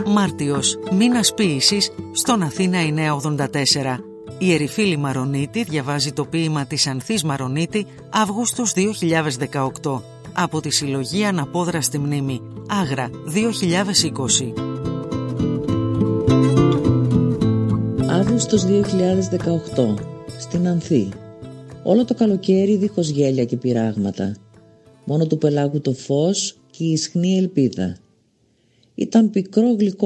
Μάρτιος, μήνας ποίησης, στον Αθήνα 984. Η Ερυφίλη Μαρονίτη διαβάζει το ποίημα της Ανθής Μαρονίτη, Αύγουστος 2018, από τη συλλογή Αναπόδραστη Μνήμη, Άγρα 2020. Αύγουστος 2018, στην Ανθή. Όλο το καλοκαίρι δίχως γέλια και πειράγματα. Μόνο του πελάγου το φως και η ισχνή ελπίδα. Ήταν πικρό γλυκό